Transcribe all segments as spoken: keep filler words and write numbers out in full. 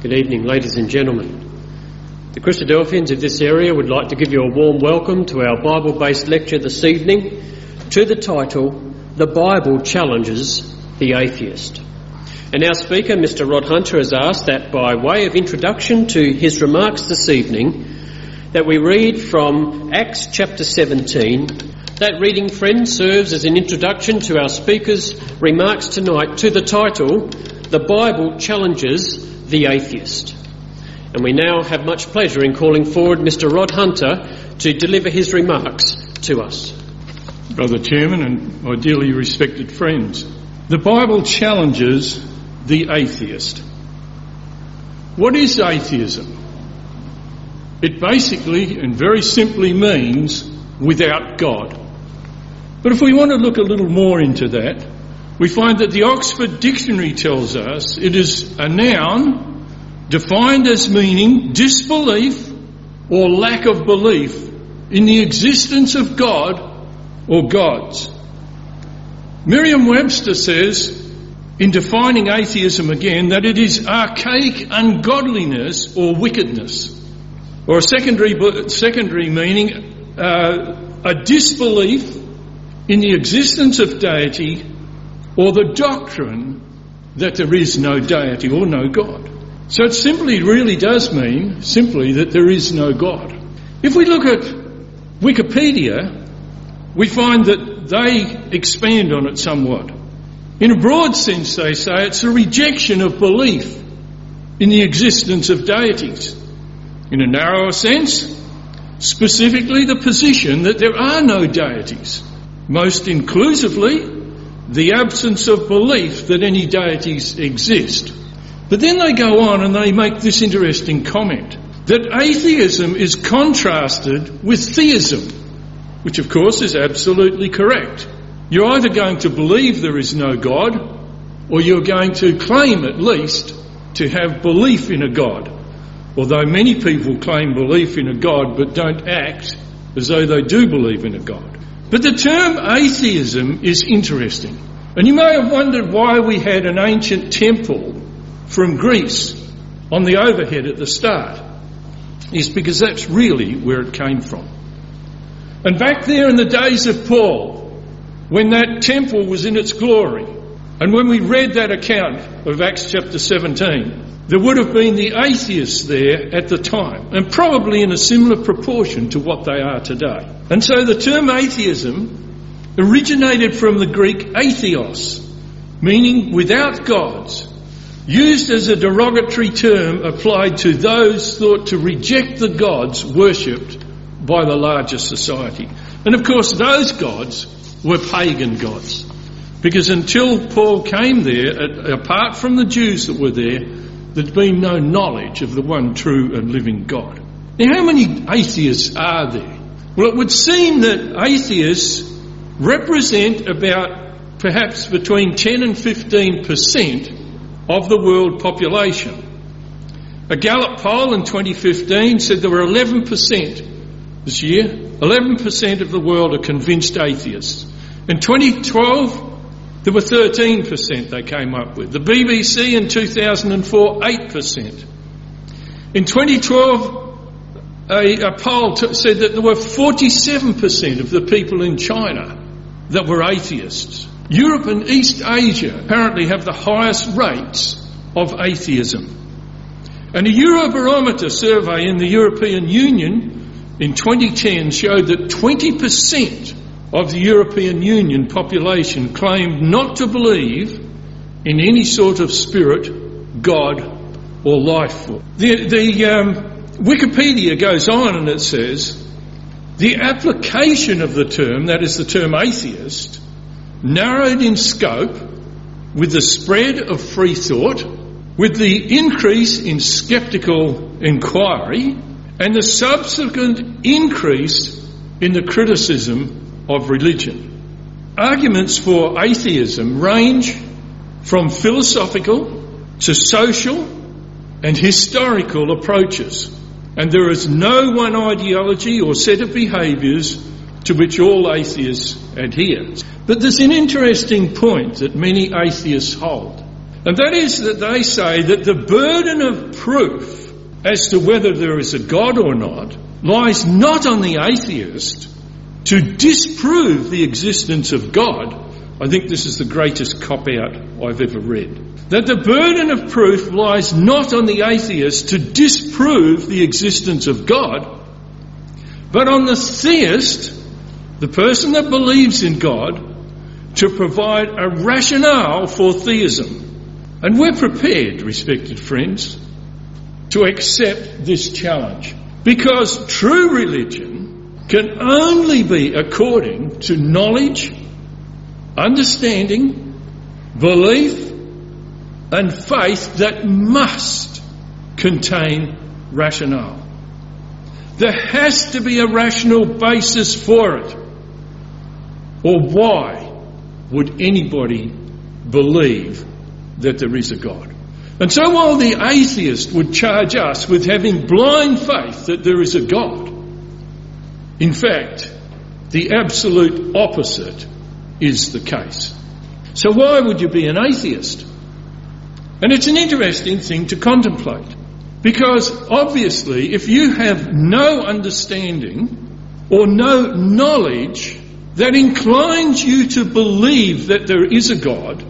Good evening, ladies and gentlemen. The Christadelphians of this area would like to give you a warm welcome to our Bible-based lecture this evening to the title, The Bible Challenges the Atheist. And our speaker, Mister Rod Hunter, has asked that by way of introduction to his remarks this evening, that we read from Acts chapter seventeen. That reading, friend, serves as an introduction to our speaker's remarks tonight to the title, The Bible Challenges the Atheist. And we now have much pleasure in calling forward Mister Rod Hunter to deliver his remarks to us. Brother Chairman and my dearly respected friends, the Bible challenges the atheist. What is atheism? It basically and very simply means without God. But if we want to look a little more into that, we find that the Oxford Dictionary tells us it is a noun defined as meaning disbelief or lack of belief in the existence of God or gods. Merriam-Webster says, in defining atheism again, that it is archaic ungodliness or wickedness, or a secondary, secondary meaning, uh, a disbelief in the existence of deity or the doctrine that there is no deity or no God. So it simply really does mean simply that there is no God. If we look at Wikipedia, we find that they expand on it somewhat. In a broad sense, they say it's a rejection of belief in the existence of deities. In a narrower sense, specifically the position that there are no deities. Most inclusively, the absence of belief that any deities exist. But then they go on and they make this interesting comment, that atheism is contrasted with theism, which of course is absolutely correct. You're either going to believe there is no God, or you're going to claim at least to have belief in a God. Although many people claim belief in a God but don't act as though they do believe in a God. But the term atheism is interesting. And you may have wondered why we had an ancient temple from Greece on the overhead at the start. It's because that's really where it came from. And back there in the days of Paul, when that temple was in its glory, and when we read that account of Acts chapter seventeen, there would have been the atheists there at the time, and probably in a similar proportion to what they are today. And so the term atheism originated from the Greek atheos, meaning without gods, used as a derogatory term applied to those thought to reject the gods worshipped by the larger society. And of course those gods were pagan gods, because until Paul came there, apart from the Jews that were there, there'd been no knowledge of the one true and living God. Now, how many atheists are there? Well, it would seem that atheists represent about perhaps between ten and fifteen percent of the world population. A Gallup poll in twenty fifteen said there were eleven percent this year. eleven percent of the world are convinced atheists. In twenty twelve, there were thirteen percent they came up with. The B B C in two thousand four, eight percent. In twenty twelve, a, a poll t- said that there were forty-seven percent of the people in China that were atheists. Europe and East Asia apparently have the highest rates of atheism. And a Eurobarometer survey in the European Union in twenty ten showed that twenty percent of the European Union population claimed not to believe in any sort of spirit, God or life force. The, the um, Wikipedia goes on and it says, the application of the term, that is the term atheist, narrowed in scope with the spread of free thought, with the increase in sceptical inquiry, and the subsequent increase in the criticism of religion. Arguments for atheism range from philosophical to social and historical approaches, and there is no one ideology or set of behaviours to which all atheists adhere. But there's an interesting point that many atheists hold, And that is that they say that the burden of proof as to whether there is a God or not lies not on the atheist to disprove the existence of God. I think this is the greatest cop-out I've ever read. That the burden of proof lies not on the atheist to disprove the existence of God, but on the theist, the person that believes in God, to provide a rationale for theism. And we're prepared, respected friends, to accept this challenge, because true religion can only be according to knowledge, understanding, belief and faith that must contain rationale. There has to be a rational basis for it. Or why would anybody believe that there is a God? And so while the atheist would charge us with having blind faith that there is a God, in fact, the absolute opposite is the case. So why would you be an atheist? And it's an interesting thing to contemplate, because obviously if you have no understanding or no knowledge that inclines you to believe that there is a God,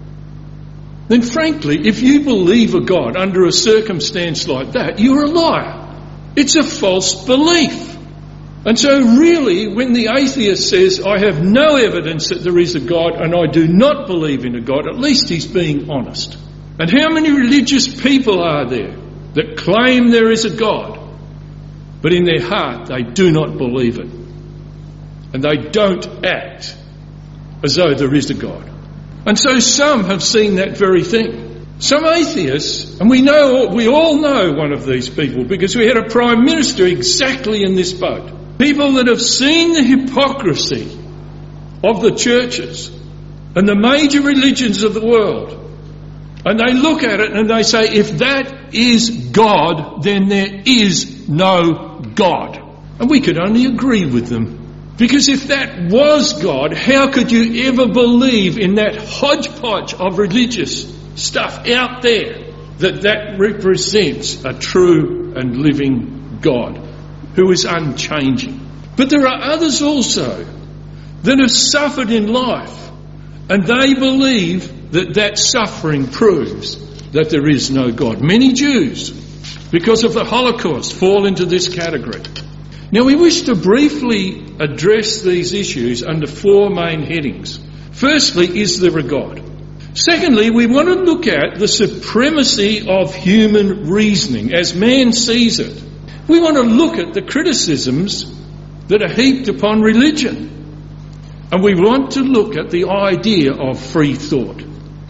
then frankly, if you believe a God under a circumstance like that, you're a liar. It's a false belief. And so really, when the atheist says, I have no evidence that there is a God and I do not believe in a God, at least he's being honest. And how many religious people are there that claim there is a God, but in their heart they do not believe it? And they don't act as though there is a God. And so some have seen that very thing. Some atheists, and we know, we all know one of these people because we had a Prime Minister exactly in this boat. People that have seen the hypocrisy of the churches and the major religions of the world. And they look at it and they say, if that is God, then there is no God. And we could only agree with them. Because if that was God, how could you ever believe in that hodgepodge of religious stuff out there that that represents a true and living God who is unchanging? But there are others also that have suffered in life, and they believe that that suffering proves that there is no God. Many Jews, because of the Holocaust, fall into this category. Now we wish to briefly address these issues under four main headings. Firstly, is there a God? Secondly, we want to look at the supremacy of human reasoning as man sees it. We want to look at the criticisms that are heaped upon religion. And we want to look at the idea of free thought.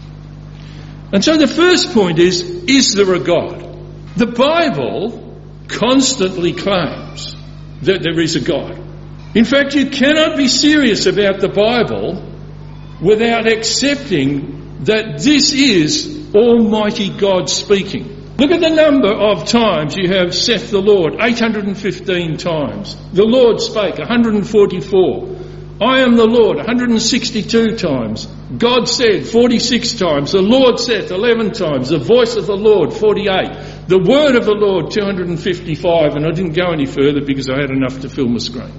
And so the first point is, is there a God? The Bible constantly claims that there is a God. In fact, you cannot be serious about the Bible without accepting that this is Almighty God speaking. Look at the number of times you have saith the Lord, eight hundred fifteen times. The Lord spake, one hundred forty-four. I am the Lord, one hundred sixty-two times. God said, forty-six times. The Lord saith, eleven times. The voice of the Lord, forty-eight. The word of the Lord, two hundred fifty-five. And I didn't go any further because I had enough to fill my screen.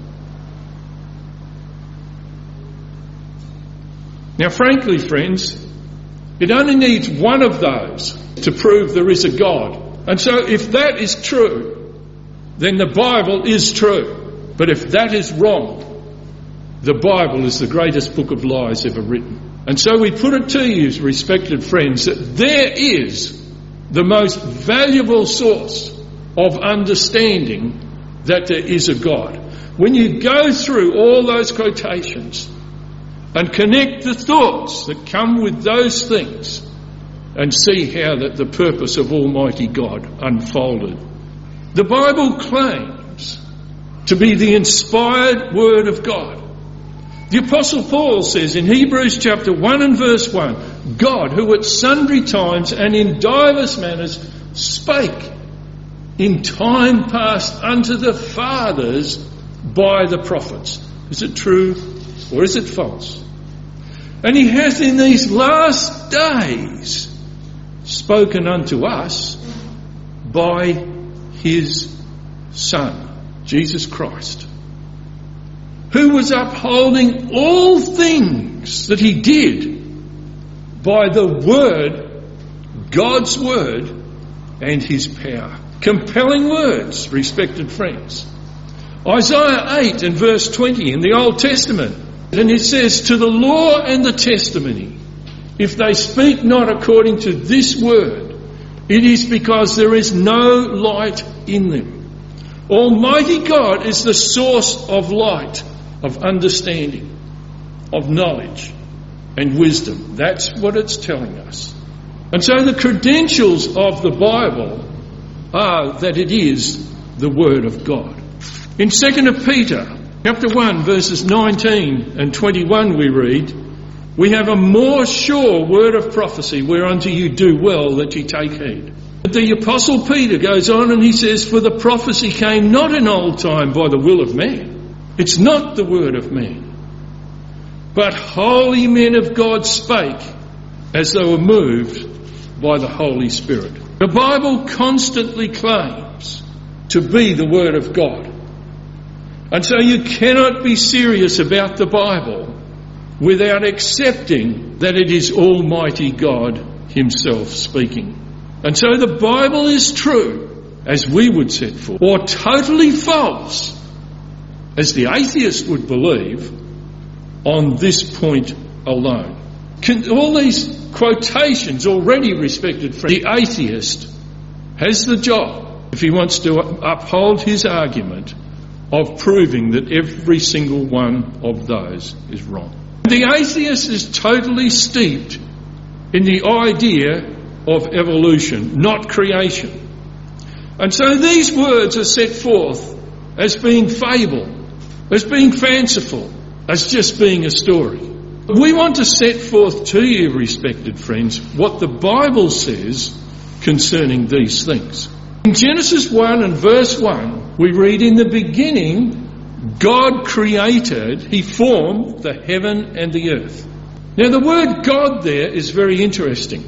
Now, frankly, friends, it only needs one of those to prove there is a God. And so if that is true, then the Bible is true. But if that is wrong, the Bible is the greatest book of lies ever written. And so we put it to you, respected friends, that there is the most valuable source of understanding that there is a God. When you go through all those quotations and connect the thoughts that come with those things and see how that the purpose of Almighty God unfolded. The Bible claims to be the inspired Word of God. The Apostle Paul says in Hebrews chapter one and verse one, God, who at sundry times and in divers manners spake in time past unto the fathers by the prophets. Is it true or is it false? And he has in these last days spoken unto us by his Son, Jesus Christ, who was upholding all things that he did by the word, God's word, and his power. Compelling words, respected friends. Isaiah eight and verse twenty in the Old Testament, and it says, to the law and the testimony, if they speak not according to this word, it is because there is no light in them. Almighty God is the source of light, of understanding, of knowledge and wisdom. That's what it's telling us. And so the credentials of the Bible are that it is the Word of God. In Second Peter chapter one verses nineteen and twenty-one we read, we have a more sure word of prophecy whereunto you do well that you take heed. But the Apostle Peter goes on and he says, for the prophecy came not in old time by the will of man. It's not the word of man. But holy men of God spake as they were moved by the Holy Spirit. The Bible constantly claims to be the Word of God. And so you cannot be serious about the Bible without accepting that it is Almighty God himself speaking. And so the Bible is true, as we would set forth, or totally false, as the atheist would believe, on this point alone. Can, all these quotations already, respected friends, the atheist has the job, if he wants to uphold his argument, of proving that every single one of those is wrong. The atheist is totally steeped in the idea of evolution, not creation. And so these words are set forth as being fable, as being fanciful, as just being a story. We want to set forth to you, respected friends, what the Bible says concerning these things. In Genesis one and verse one, we read, in the beginning, God created, he formed the heaven and the earth. Now the word God there is very interesting,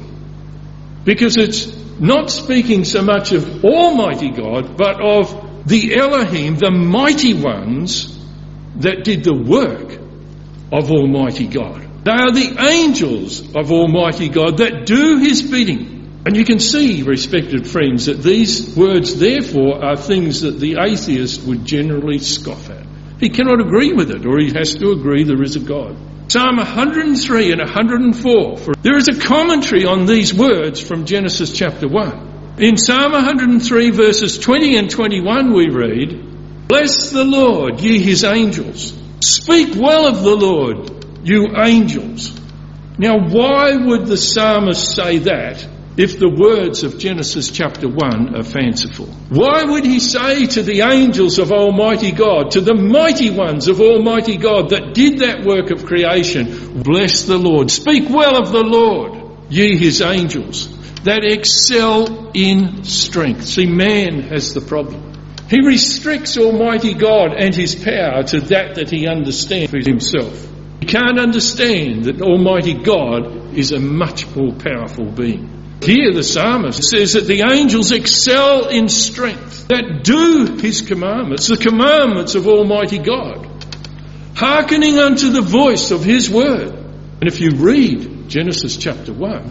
because it's not speaking so much of Almighty God, but of the Elohim, the mighty ones that did the work of Almighty God. They are the angels of Almighty God that do his bidding. And you can see, respected friends, that these words therefore are things that the atheist would generally scoff at. He cannot agree with it, or he has to agree there is a God. Psalm one hundred and three and one hundred and four. For there is a commentary on these words from Genesis chapter one. In Psalm one hundred and three verses twenty and twenty-one we read, bless the Lord, ye his angels. Speak well of the Lord, you angels. Now why would the psalmist say that if the words of Genesis chapter one are fanciful? Why would he say to the angels of Almighty God, to the mighty ones of Almighty God that did that work of creation, bless the Lord, speak well of the Lord, ye his angels, that excel in strength? See, man has the problem. He restricts Almighty God and his power to that that he understands for himself. He can't understand that Almighty God is a much more powerful being. Here the psalmist says that the angels excel in strength, that do his commandments, the commandments of Almighty God, hearkening unto the voice of his word. And if you read Genesis chapter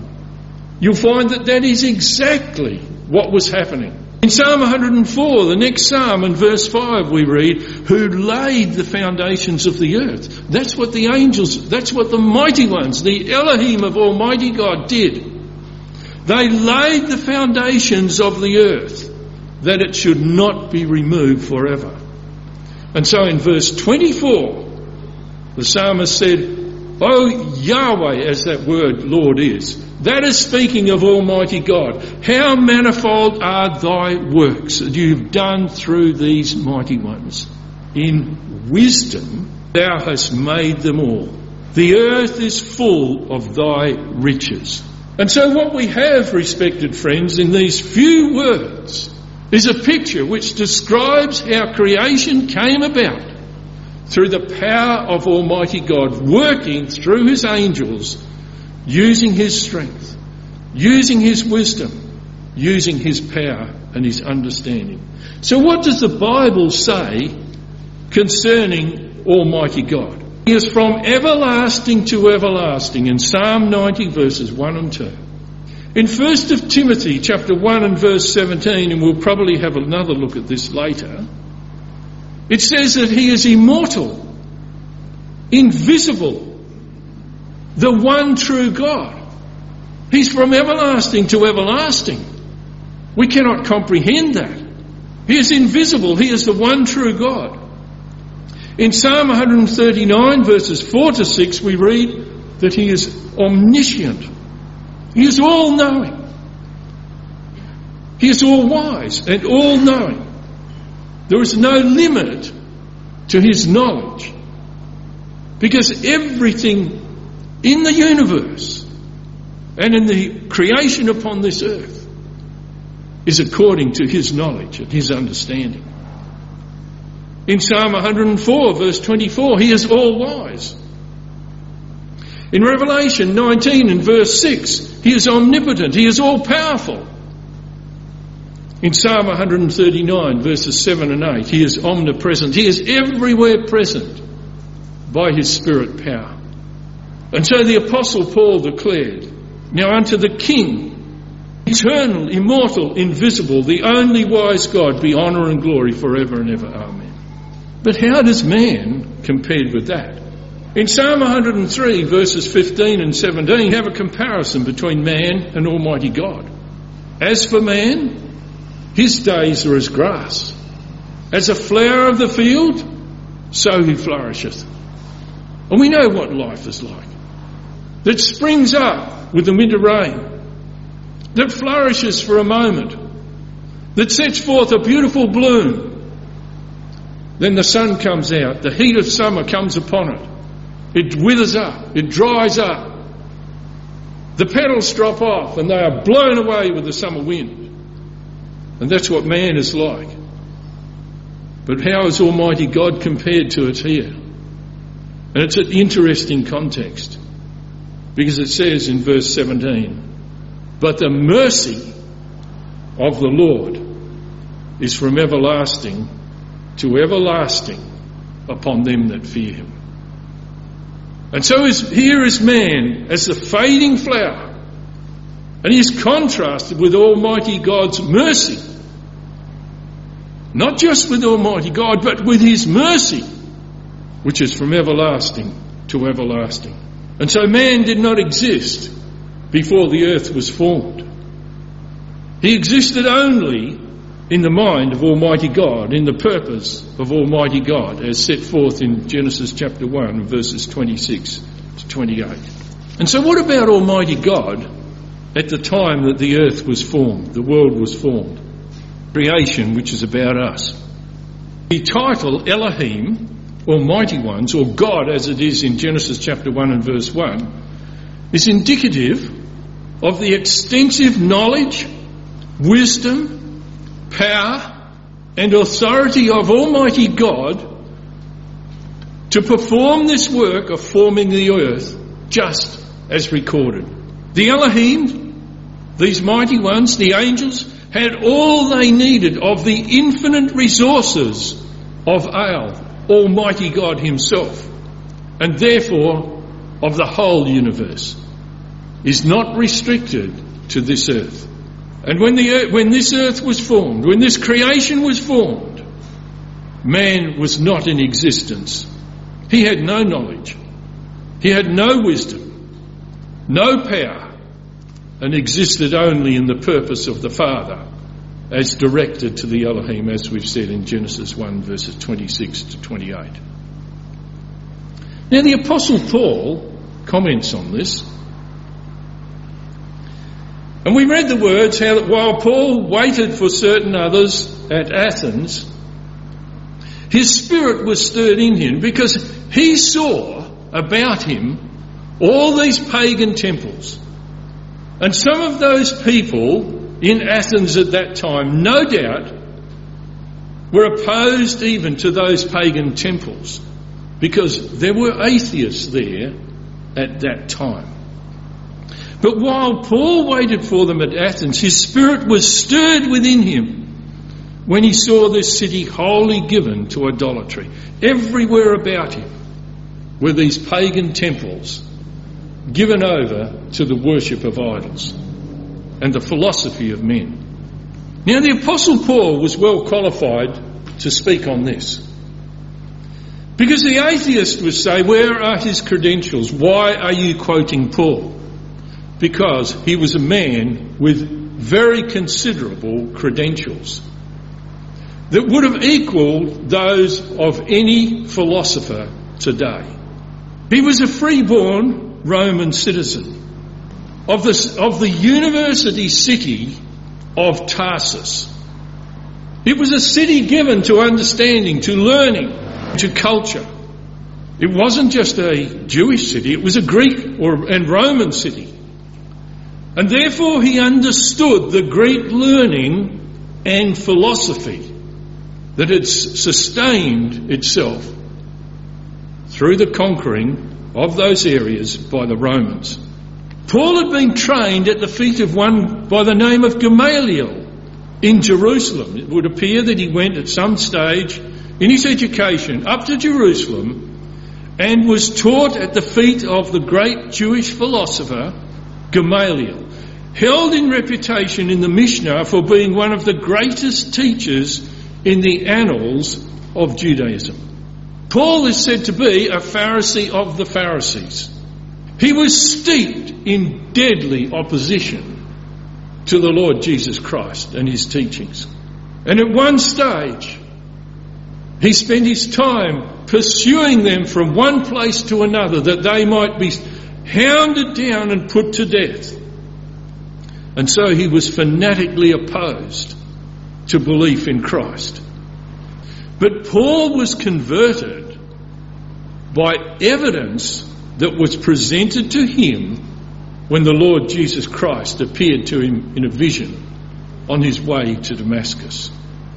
one, you'll find that that is exactly what was happening. In Psalm one hundred and four, the next psalm, in verse five, we read, who laid the foundations of the earth. That's what the angels, that's what the mighty ones, the Elohim of Almighty God did. They laid the foundations of the earth, that it should not be removed forever. And so in verse twenty-four, the psalmist said, O Yahweh, as that word Lord is, that is speaking of Almighty God. How manifold are thy works that you've done through these mighty ones. In wisdom thou hast made them all. The earth is full of thy riches. And so what we have, respected friends, in these few words is a picture which describes how creation came about through the power of Almighty God, working through his angels, using his strength, using his wisdom, using his power and his understanding. So what does the Bible say concerning Almighty God? He is from everlasting to everlasting in Psalm ninety verses one and two. In First of Timothy chapter one and verse seventeen, and we'll probably have another look at this later, it says that he is immortal, invisible, the one true God. He's from everlasting to everlasting. We cannot comprehend that. He is invisible. He is the one true God. In Psalm one thirty-nine verses four to six we read that he is omniscient. He is all-knowing. He is all-wise and all-knowing. There is no limit to his knowledge, because everything in the universe and in the creation upon this earth is according to his knowledge and his understanding. In Psalm one hundred four verse twenty-four, he is all-wise. In Revelation nineteen and verse six, he is omnipotent, he is all-powerful. In Psalm one hundred thirty-nine verses seven and eight, he is omnipresent, he is everywhere present by his Spirit power. And so the Apostle Paul declared, "Now unto the King, eternal, immortal, invisible, the only wise God, be honour and glory forever and ever. Amen." But how does man compare with that? In Psalm one hundred three verses fifteen and seventeen, you have a comparison between man and Almighty God. As for man, his days are as grass. As a flower of the field, so he flourisheth. And we know what life is like. That springs up with the winter rain. That flourishes for a moment. That sets forth a beautiful bloom. Then the sun comes out. The heat of summer comes upon it. It withers up. It dries up. The petals drop off and they are blown away with the summer wind. And that's what man is like. But how is Almighty God compared to it here? And it's an interesting context, because it says in verse seventeen, "But the mercy of the Lord is from everlasting to everlasting upon them that fear him." And so is, here is man as the fading flower, and he is contrasted with Almighty God's mercy. Not just with Almighty God, but with his mercy, which is from everlasting to everlasting. And so man did not exist before the earth was formed. He existed only in the mind of Almighty God, in the purpose of Almighty God, as set forth in Genesis chapter one, verses twenty-six to twenty-eight. And so what about Almighty God at the time that the earth was formed, the world was formed? Creation, which is about us. The title Elohim, or Mighty Ones, or God as it is in Genesis chapter one and verse one, is indicative of the extensive knowledge, wisdom, power and authority of Almighty God to perform this work of forming the earth just as recorded. The Elohim, these mighty ones, the angels, had all they needed of the infinite resources of El, Almighty God himself, and therefore of the whole universe, is not restricted to this earth. And when the earth, when this earth was formed, when this creation was formed, man was not in existence. He had no knowledge. He had no wisdom, no power, and existed only in the purpose of the Father as directed to the Elohim, as we've said in Genesis one verses twenty-six to twenty-eight. Now the Apostle Paul comments on this. And we read the words how that while Paul waited for certain others at Athens, his spirit was stirred in him because he saw about him all these pagan temples. And some of those people in Athens at that time, no doubt, were opposed even to those pagan temples, because there were atheists there at that time. But while Paul waited for them at Athens, his spirit was stirred within him when he saw this city wholly given to idolatry. Everywhere about him were these pagan temples given over to the worship of idols and the philosophy of men. Now, the Apostle Paul was well qualified to speak on this, because the atheist would say, where are his credentials? Why are you quoting Paul? Because he was a man with very considerable credentials that would have equalled those of any philosopher today. He was a freeborn Roman citizen of the, of the university city of Tarsus. It was a city given to understanding, to learning, to culture. It wasn't just a Jewish city, it was a Greek or and Roman city. And therefore he understood the Greek learning and philosophy that had sustained itself through the conquering of those areas by the Romans. Paul had been trained at the feet of one by the name of Gamaliel in Jerusalem. It would appear that he went at some stage in his education up to Jerusalem and was taught at the feet of the great Jewish philosopher Gamaliel, held in reputation in the Mishnah for being one of the greatest teachers in the annals of Judaism. Paul is said to be a Pharisee of the Pharisees. He was steeped in deadly opposition to the Lord Jesus Christ and his teachings. And at one stage, he spent his time pursuing them from one place to another that they might be hounded down and put to death. And so he was fanatically opposed to belief in Christ. But Paul was converted by evidence that was presented to him when the Lord Jesus Christ appeared to him in a vision on his way to Damascus.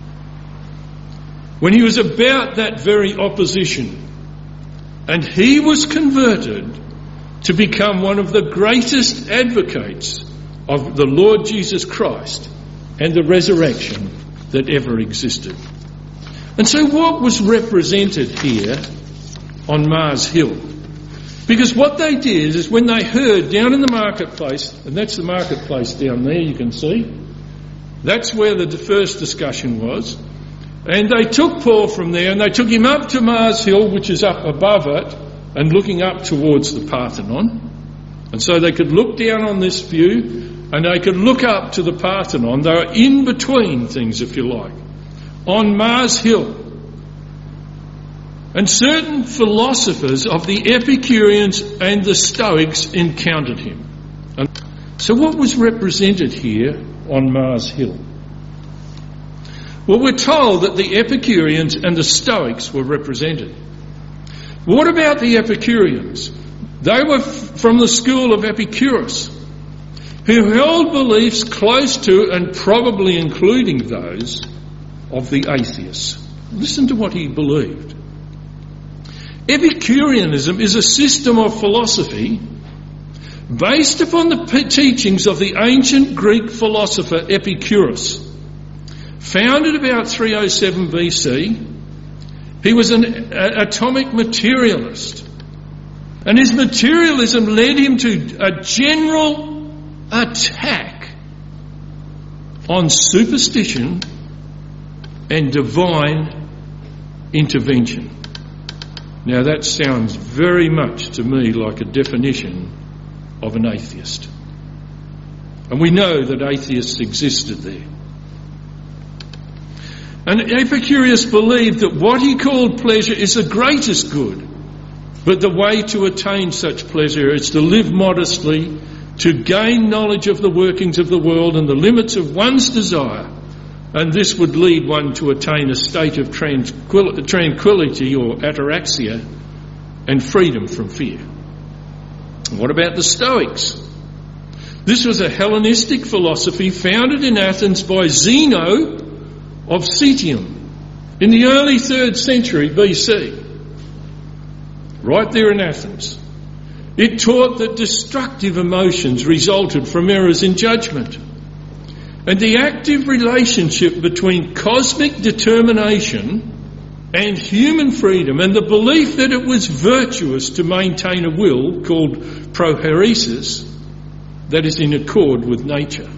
When he was about that very opposition, and he was converted to become one of the greatest advocates of the Lord Jesus Christ and the resurrection that ever existed. And so what was represented here on Mars Hill? Because what they did is when they heard down in the marketplace, and that's the marketplace down there, you can see, that's where the first discussion was, and they took Paul from there and they took him up to Mars Hill, which is up above it and looking up towards the Parthenon. And so they could look down on this view and they could look up to the Parthenon. They were in between things, if you like, on Mars Hill. And certain philosophers of the Epicureans and the Stoics encountered him. And so what was represented here on Mars Hill? Well, we're told that the Epicureans and the Stoics were represented. What about the Epicureans? They were f- from the school of Epicurus, who held beliefs close to and probably including those of the atheists. Listen to what he believed. Epicureanism is a system of philosophy based upon the p- teachings of the ancient Greek philosopher Epicurus. Founded about three oh seven B C, he was an a, atomic materialist. And his materialism led him to a general attack on superstition and divine intervention. Now that sounds very much to me like a definition of an atheist. And we know that atheists existed there. And Epicurus believed that what he called pleasure is the greatest good, but the way to attain such pleasure is to live modestly, to gain knowledge of the workings of the world and the limits of one's desire, and this would lead one to attain a state of tranquil- tranquility or ataraxia and freedom from fear. What about the Stoics? This was a Hellenistic philosophy founded in Athens by Zeno of Citium in the early third century B C, right there in Athens. It taught that destructive emotions resulted from errors in judgment. And the active relationship between cosmic determination and human freedom, and the belief that it was virtuous to maintain a will called prohairesis that is in accord with nature.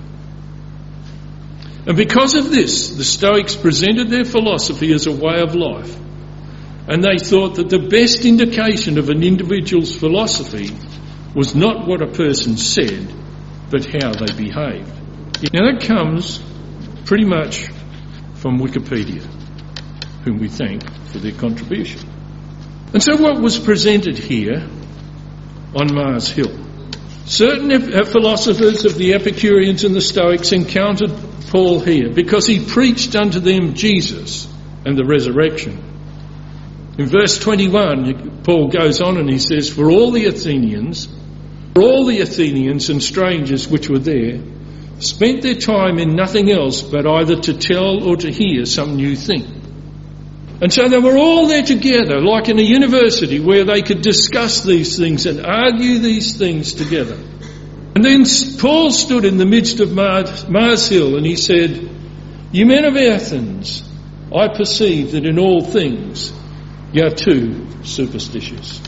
And because of this, the Stoics presented their philosophy as a way of life, and they thought that the best indication of an individual's philosophy was not what a person said, but how they behaved. Now that comes pretty much from Wikipedia, whom we thank for their contribution. And so what was presented here on Mars Hill? Certain ep- philosophers of the Epicureans and the Stoics encountered Paul here because he preached unto them Jesus and the resurrection. In verse twenty-one, Paul goes on and he says, For all the Athenians, for all the Athenians and strangers which were there, spent their time in nothing else but either to tell or to hear some new thing. And so they were all there together, like in a university where they could discuss these things and argue these things together. And then Paul stood in the midst of Mars, Mars Hill and he said, You men of Athens, I perceive that in all things you are too superstitious.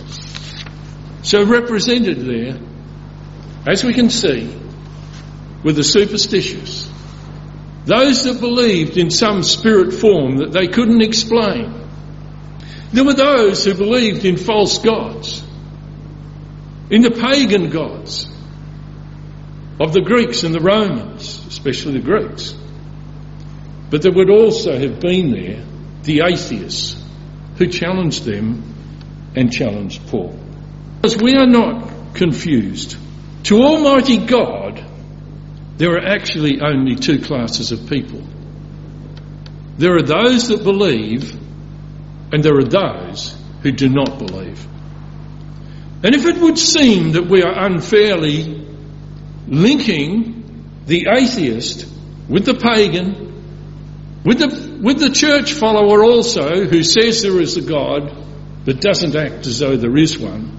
So represented there, as we can see, were the superstitious. Those that believed in some spirit form that they couldn't explain. There were those who believed in false gods, in the pagan gods of the Greeks and the Romans, especially the Greeks. But there would also have been there the atheists who challenged them and challenged Paul. Because we are not confused. To Almighty God, there are actually only two classes of people. There are those that believe, and there are those who do not believe. And if it would seem that we are unfairly linking the atheist with the pagan, with the, with the church follower also, who says there is a God but doesn't act as though there is one,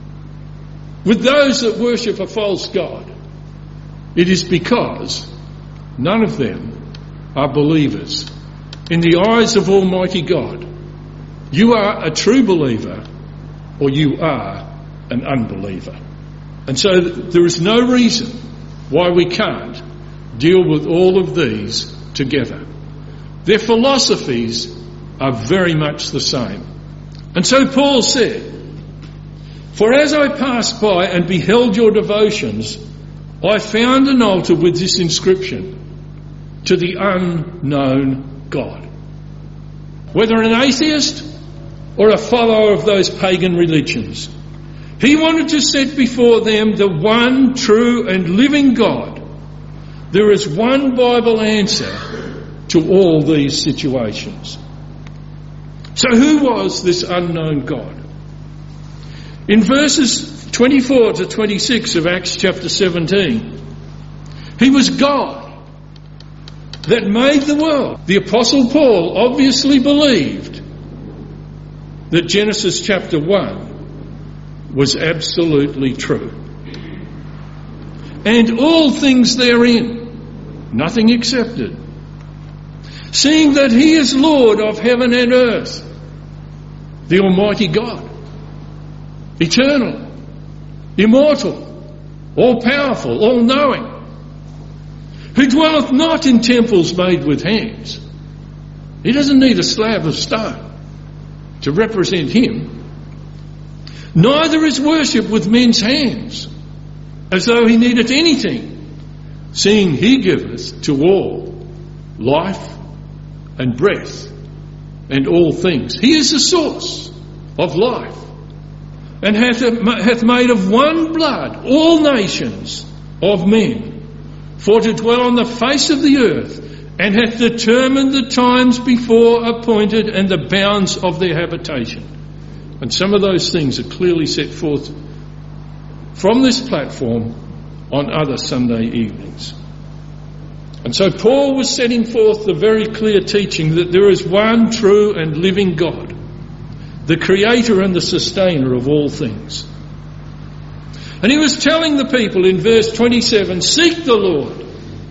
with those that worship a false god, it is because none of them are believers. In the eyes of Almighty God, you are a true believer or you are an unbeliever. And so there is no reason why we can't deal with all of these together. Their philosophies are very much the same. And so Paul said, For as I passed by and beheld your devotions, I found an altar with this inscription, To the unknown God. Whether an atheist or a follower of those pagan religions, he wanted to set before them the one true and living God. There is one Bible answer to all these situations. So who was this unknown God? In verses twenty-four to twenty-six of Acts chapter seventeen, he was God that made the world. The Apostle Paul obviously believed that Genesis chapter one was absolutely true. And all things therein, nothing excepted. Seeing that he is Lord of heaven and earth, the Almighty God, eternal, immortal, all-powerful, all-knowing, who dwelleth not in temples made with hands. He doesn't need a slab of stone to represent him. Neither is worship with men's hands, as though he needeth anything, seeing he giveth to all life and breath and all things. He is the source of life, and hath, hath made of one blood all nations of men, for to dwell on the face of the earth, and hath determined the times before appointed and the bounds of their habitation. And some of those things are clearly set forth from this platform on other Sunday evenings. And so Paul was setting forth the very clear teaching that there is one true and living God, the creator and the sustainer of all things. And he was telling the people in verse twenty-seven, seek the Lord,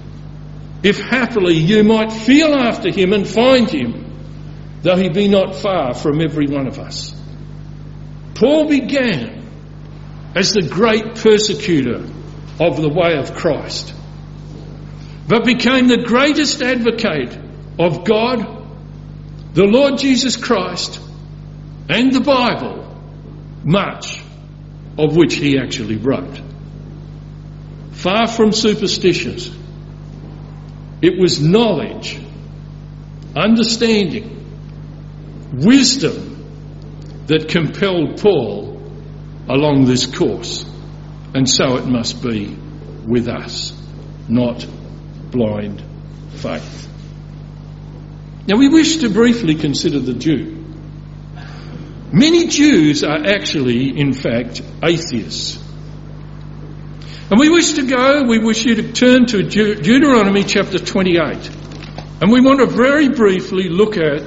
if haply you might feel after him and find him, though he be not far from every one of us. Paul began as the great persecutor of the way of Christ, but became the greatest advocate of God, the Lord Jesus Christ, and the Bible, much of which he actually wrote. Far from superstitious, it was knowledge, understanding, wisdom that compelled Paul along this course. And so it must be with us, not blind faith. Now we wish to briefly consider the Jew. Many Jews are actually, in fact, atheists. And we wish to go, we wish you to turn to De- Deuteronomy chapter twenty-eight. And we want to very briefly look at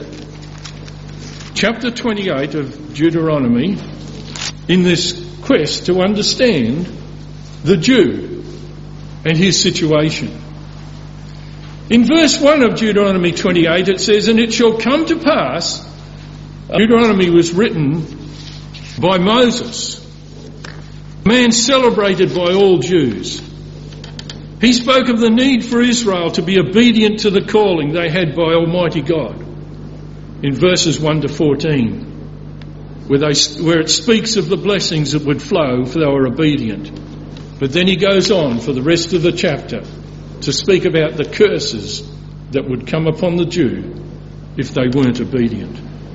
chapter twenty-eight of Deuteronomy in this quest to understand the Jew and his situation. In verse one of Deuteronomy twenty-eight it says, and it shall come to pass, Deuteronomy was written by Moses, a man celebrated by all Jews. He spoke of the need for Israel to be obedient to the calling they had by Almighty God in verses one to fourteen, where, they, where it speaks of the blessings that would flow if they were obedient. But then he goes on for the rest of the chapter to speak about the curses that would come upon the Jew if they weren't obedient.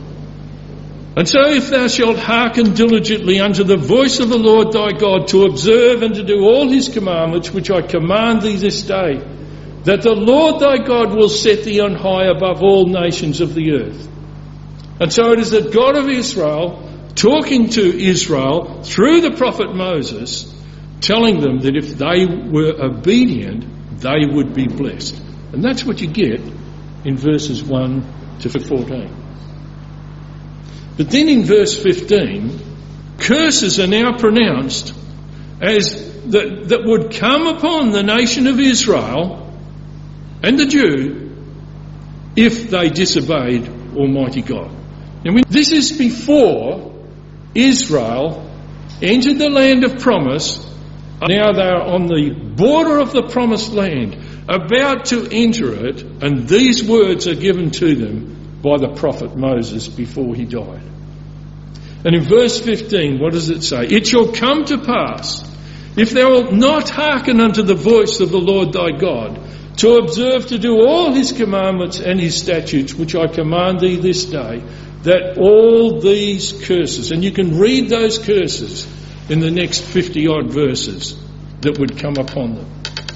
And so if thou shalt hearken diligently unto the voice of the Lord thy God, to observe and to do all his commandments which I command thee this day, that the Lord thy God will set thee on high above all nations of the earth. And so it is the God of Israel talking to Israel through the prophet Moses, telling them that if they were obedient, they would be blessed. And that's what you get in verses one to fourteen. But then in verse fifteen, curses are now pronounced as that, that would come upon the nation of Israel and the Jew if they disobeyed Almighty God. Now, this is before Israel entered the land of promise. Now they are on the border of the promised land, about to enter it, and these words are given to them by the prophet Moses before he died. And in verse fifteen, what does it say? It shall come to pass, if thou wilt not hearken unto the voice of the Lord thy God, to observe to do all his commandments and his statutes, which I command thee this day, that all these curses, and you can read those curses in the next fifty odd verses that would come upon them.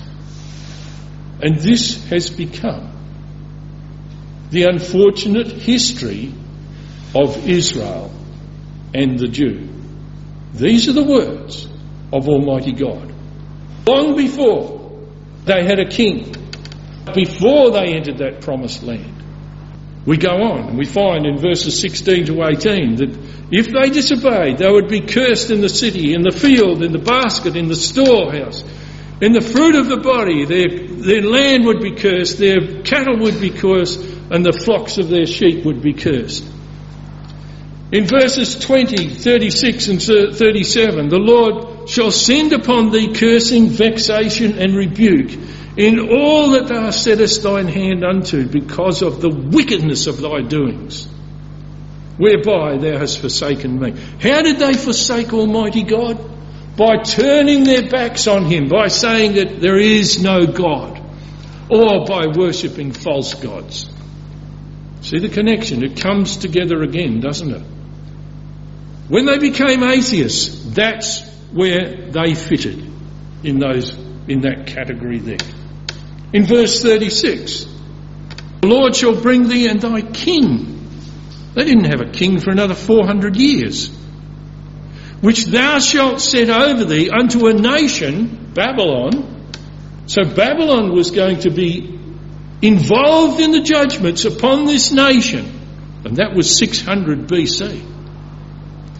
And this has become the unfortunate history of Israel and the Jew. These are the words of Almighty God. Long before they had a king, before they entered that promised land. We go on and we find in verses sixteen to eighteen that if they disobeyed, they would be cursed in the city, in the field, in the basket, in the storehouse, in the fruit of the body. Their, their land would be cursed, their cattle would be cursed, and the flocks of their sheep would be cursed. In verses twenty, thirty-six and thirty-seven, the Lord shall send upon thee cursing, vexation and rebuke in all that thou settest thine hand unto, because of the wickedness of thy doings, whereby thou hast forsaken me. How did they forsake Almighty God? By turning their backs on him, by saying that there is no God, or by worshipping false gods. See the connection? It comes together again, doesn't it? When they became atheists, that's where they fitted in those in that category there. In verse thirty-six, the Lord shall bring thee and thy king. They didn't have a king for another four hundred years. Which thou shalt set over thee unto a nation, Babylon. So Babylon was going to be involved in the judgments upon this nation. And that was six hundred B C.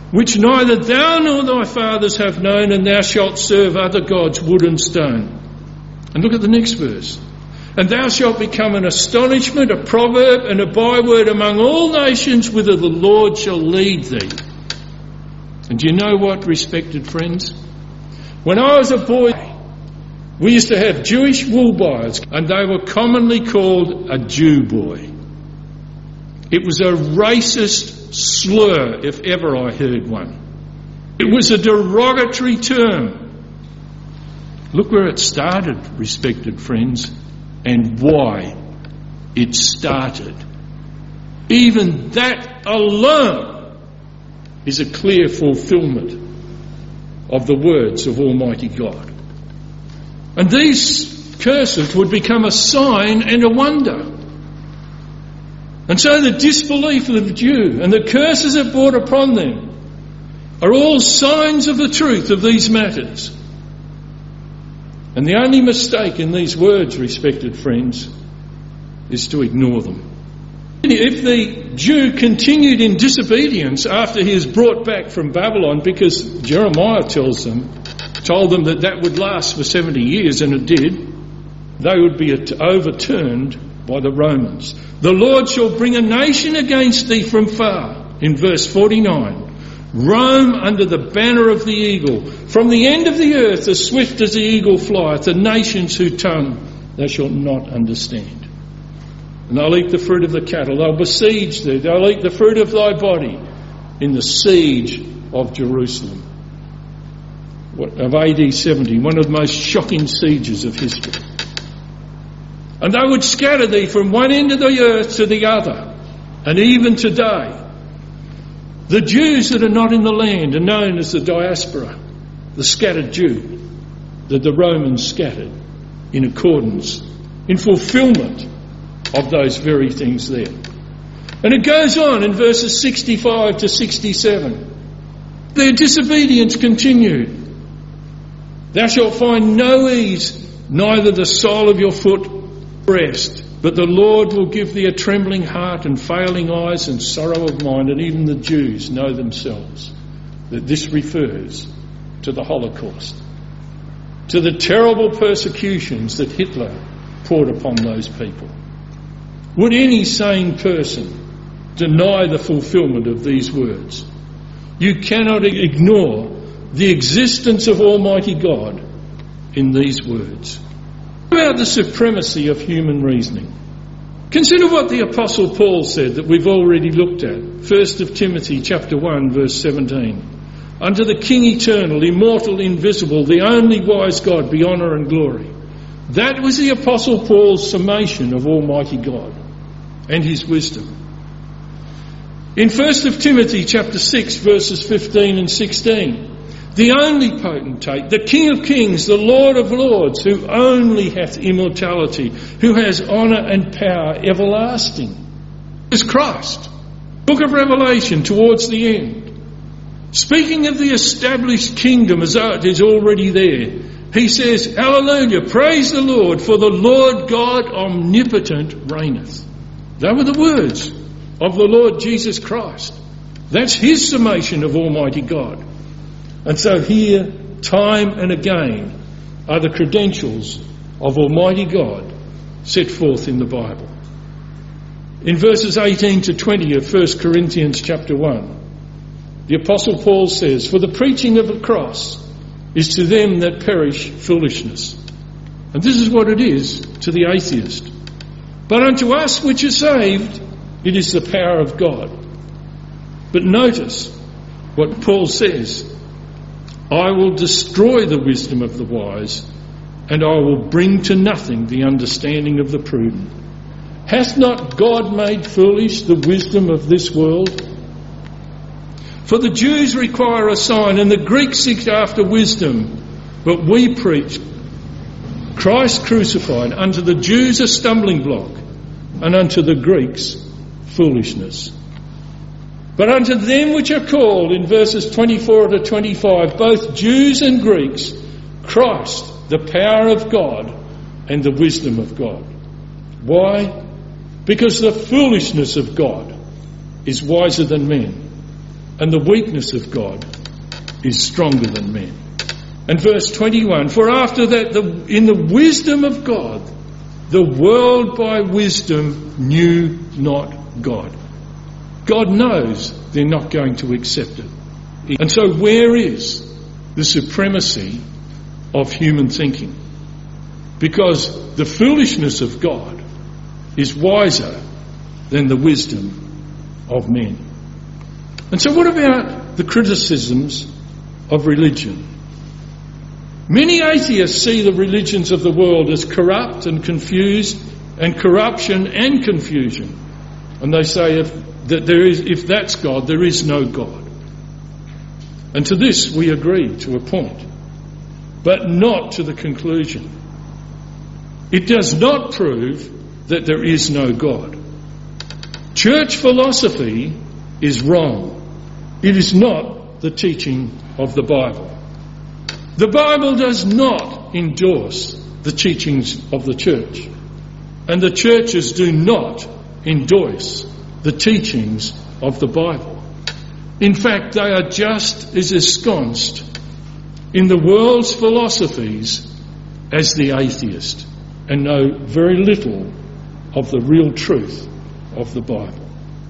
which neither thou nor thy fathers have known, and thou shalt serve other gods, wood and stone. And look at the next verse. And thou shalt become an astonishment, a proverb, and a byword among all nations, whither the Lord shall lead thee. And do you know what, respected friends? When I was a boy, we used to have Jewish wool buyers, and they were commonly called a Jew boy. It was a racist slur, if ever I heard one. It was a derogatory term. Look where it started, respected friends, and why it started. Even that alone is a clear fulfilment of the words of Almighty God. And these curses would become a sign and a wonder. And so the disbelief of the Jew and the curses it brought upon them are all signs of the truth of these matters. And the only mistake in these words, respected friends, is to ignore them. If the Jew continued in disobedience after he is brought back from Babylon, because Jeremiah tells them, told them that that would last for seventy years, and it did, they would be overturned by the Romans. The Lord shall bring a nation against thee from far, in verse forty-nine. Roam under the banner of the eagle. From the end of the earth, as swift as the eagle flieth, the nations whose tongue thou shalt not understand. And they'll eat the fruit of the cattle. They'll besiege thee. They'll eat the fruit of thy body in the siege of Jerusalem. Of A D seventy, one of the most shocking sieges of history. And they would scatter thee from one end of the earth to the other. And even today, the Jews that are not in the land are known as the diaspora, the scattered Jew, that the Romans scattered in accordance, in fulfilment of those very things there. And it goes on in verses sixty-five to sixty-seven. Their disobedience continued. Thou shalt find no ease, neither the sole of your foot rest, but the Lord will give thee a trembling heart and failing eyes and sorrow of mind. And even the Jews know themselves that this refers to the Holocaust, to the terrible persecutions that Hitler poured upon those people. Would any sane person deny the fulfilment of these words? You cannot ignore the existence of Almighty God in these words. What about the supremacy of human reasoning? Consider what the Apostle Paul said that we've already looked at. First of Timothy chapter one verse seventeen. Unto the King eternal, immortal, invisible, the only wise God, be honour and glory. That was the Apostle Paul's summation of Almighty God and his wisdom. In First of Timothy chapter six verses fifteen and sixteen, the only potentate, the King of kings, the Lord of lords, who only hath immortality, who has honour and power everlasting, is Christ. Book of Revelation towards the end. Speaking of the established kingdom as though it is already there, he says, Hallelujah, praise the Lord, for the Lord God omnipotent reigneth. They were the words of the Lord Jesus Christ. That's his summation of Almighty God. And so here, time and again, are the credentials of Almighty God set forth in the Bible. In verses eighteen to twenty of First Corinthians chapter one, the Apostle Paul says, For the preaching of the cross is to them that perish foolishness. And this is what it is to the atheist. But unto us which are saved, it is the power of God. But notice what Paul says, I will destroy the wisdom of the wise, and I will bring to nothing the understanding of the prudent. Hath not God made foolish the wisdom of this world? For the Jews require a sign, and the Greeks seek after wisdom, but we preach Christ crucified, unto the Jews a stumbling block, and unto the Greeks foolishness. But unto them which are called, in verses twenty-four to twenty-five, both Jews and Greeks, Christ, the power of God and the wisdom of God. Why? Because the foolishness of God is wiser than men, and the weakness of God is stronger than men. And verse twenty-one, for after that, the, in the wisdom of God, the world by wisdom knew not God. God knows they're not going to accept it. And so where is the supremacy of human thinking? Because the foolishness of God is wiser than the wisdom of men. And so what about the criticisms of religion? Many atheists see the religions of the world as corrupt and confused, and corruption and confusion. And they say if, that there is, if that's God, there is no God. And to this we agree to a point, but not to the conclusion. It does not prove that there is no God. Church philosophy is wrong. It is not the teaching of the Bible. The Bible does not endorse the teachings of the church, and the churches do not endorse the teachings of the Bible. In fact, they are just as ensconced in the world's philosophies as the atheist, and know very little of the real truth of the Bible.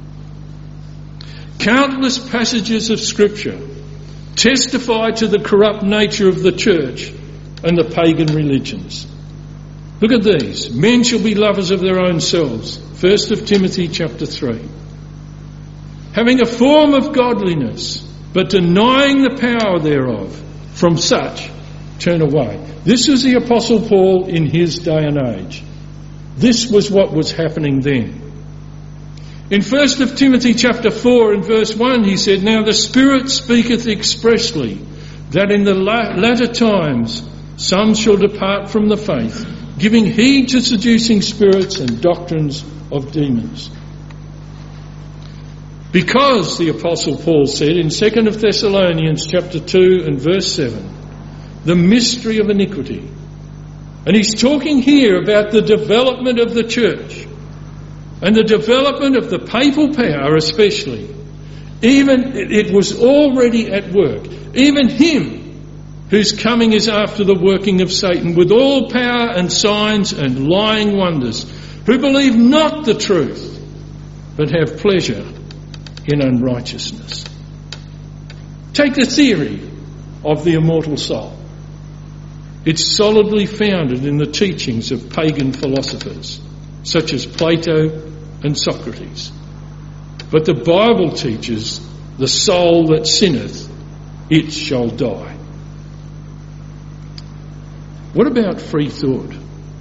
Countless passages of Scripture testify to the corrupt nature of the church and the pagan religions. Look at these. Men shall be lovers of their own selves. First of Timothy chapter three. Having a form of godliness, but denying the power thereof, from such turn away. This was the Apostle Paul in his day and age. This was what was happening then. In First of Timothy chapter four and verse one he said, now the Spirit speaketh expressly that in the latter times some shall depart from the faith, giving heed to seducing spirits and doctrines of demons. Because, the Apostle Paul said in Second of Thessalonians chapter two and verse seven, the mystery of iniquity. And he's talking here about the development of the church and the development of the papal power especially. Even it was already at work. Even him whose coming is after the working of Satan with all power and signs and lying wonders, who believe not the truth but have pleasure in unrighteousness. Take the theory of the immortal soul. It's solidly founded in the teachings of pagan philosophers such as Plato and Socrates. But the Bible teaches the soul that sinneth, it shall die. What about free thought?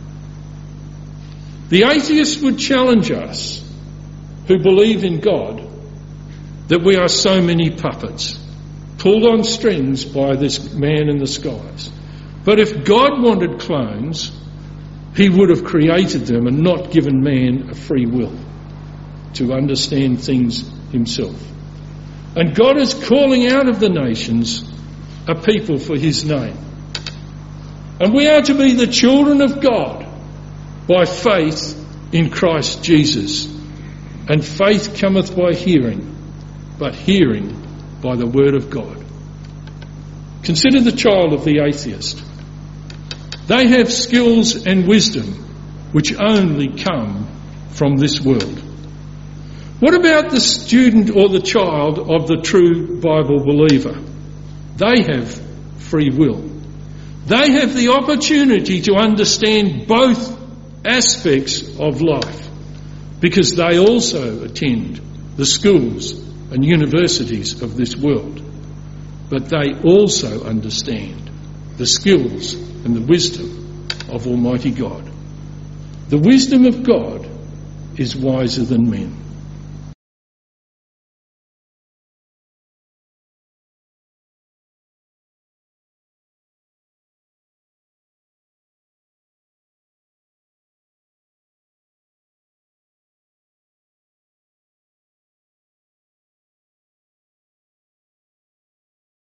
The atheist would challenge us who believe in God that we are so many puppets, pulled on strings by this man in the skies. But if God wanted clones, he would have created them and not given man a free will to understand things himself. And God is calling out of the nations a people for his name. And we are to be the children of God by faith in Christ Jesus. And faith cometh by hearing, but hearing by the word of God. Consider the child of the atheist. They have skills and wisdom which only come from this world. What about the student or the child of the true Bible believer? They have free will. They have the opportunity to understand both aspects of life because they also attend the schools and universities of this world. But they also understand the skills and the wisdom of Almighty God. The wisdom of God is wiser than men.